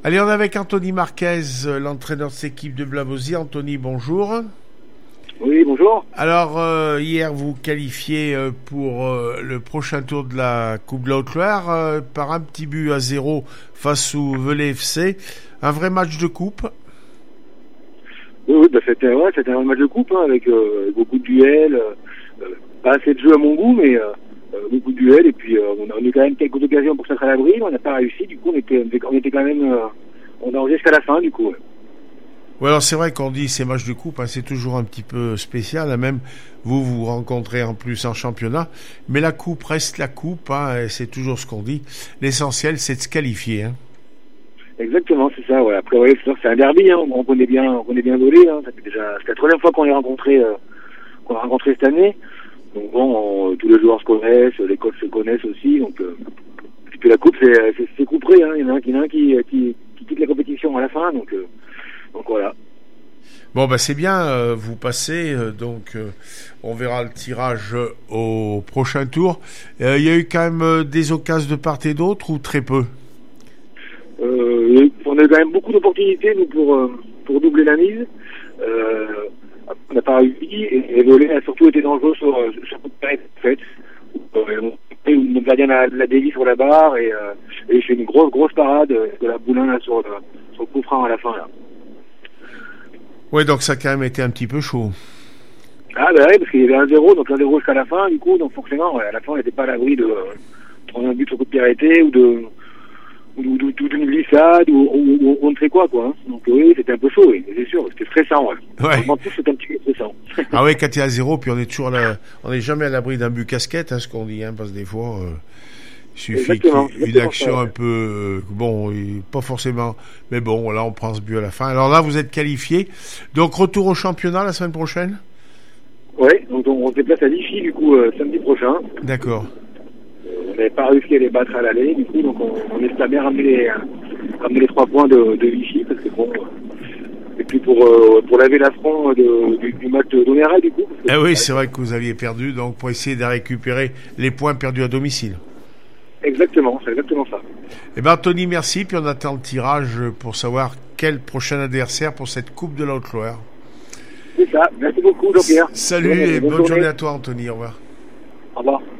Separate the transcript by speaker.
Speaker 1: Allez, on est avec Anthony Marquez, l'entraîneur de cette équipe de Blavozy. Anthony, bonjour.
Speaker 2: Oui, bonjour.
Speaker 1: Alors, hier, vous qualifiez pour le prochain tour de la Coupe de la Haute-Loire par un petit but à 0 face au Velay FC. Un vrai match de coupe.
Speaker 2: Oui, c'était un match de coupe avec beaucoup de duels. Pas assez de jeux à mon goût, mais beaucoup de duels. Et puis, on a eu quand même quelques occasions pour s'être à l'abri. On n'a pas réussi. Du coup, on était quand même... on a jusqu'à la fin, du coup. Ouais.
Speaker 1: Ouais, alors c'est vrai qu'on dit ces matchs de coupe, c'est toujours un petit peu spécial. Même vous rencontrez en plus en championnat, mais la coupe reste la coupe. Et c'est toujours ce qu'on dit. L'essentiel, c'est de se qualifier.
Speaker 2: Exactement, c'est ça. Ouais. Après, ouais, c'est un derby. On connaît bien Velay. C'est la troisième fois qu'on les rencontré cette année. Donc bon, tous les joueurs se connaissent, les coachs se connaissent aussi. Donc et puis la coupe, c'est couperé. Il y en a un qui quitte la compétition à la fin. Donc voilà.
Speaker 1: Bon, c'est bien, vous passez, on verra le tirage au prochain tour. Il y a eu quand même des occasions de part et d'autre ou très peu?
Speaker 2: On a eu quand même beaucoup d'opportunités, nous, pour doubler la mise. On n'a pas réussi, et Velay a surtout été dangereux sur coup de tête, en fait. Notre gardien l'a dévié sur la barre, et il fait une grosse parade de la Boulin là, sur le coup franc à la fin, là.
Speaker 1: Ouais, donc ça a quand même été un petit peu chaud.
Speaker 2: Ah oui, parce qu'il y avait 1-0, donc 1-0 jusqu'à la fin, du coup, donc forcément, à la fin, on n'était pas à l'abri de prendre un but sur coup de pied arrêté ou d'une glissade ou on ne sait quoi. Donc oui, c'était un peu chaud, oui, c'est sûr, c'était stressant. Ouais. En plus, c'était un petit peu stressant.
Speaker 1: Ah oui, quand il y a 0, puis on est toujours là, on n'est jamais à l'abri d'un but casquette, ce qu'on dit, parce que des fois... il suffit qu'il y ait une action un peu... pas forcément... Mais bon, là, on prend ce but à la fin. Alors là, vous êtes qualifié. Donc, retour au championnat la semaine prochaine?
Speaker 2: Oui, donc on se déplace à Vichy, du coup, samedi prochain.
Speaker 1: D'accord.
Speaker 2: On n'avait pas réussi à les battre à l'aller, du coup, donc on espère bien ramener les 3 points de Vichy, parce que bon... Et puis pour laver l'affront du match de Donéral, du coup.
Speaker 1: Oui, c'est vrai que vous aviez perdu, donc pour essayer de récupérer les points perdus à domicile.
Speaker 2: Exactement, c'est exactement ça.
Speaker 1: Anthony, merci. Puis on attend le tirage pour savoir quel prochain adversaire pour cette Coupe de la Haute-Loire.
Speaker 2: C'est ça. Merci beaucoup, Jean-Pierre.
Speaker 1: Salut et bonne journée à toi, Anthony. Au revoir.
Speaker 2: Au revoir.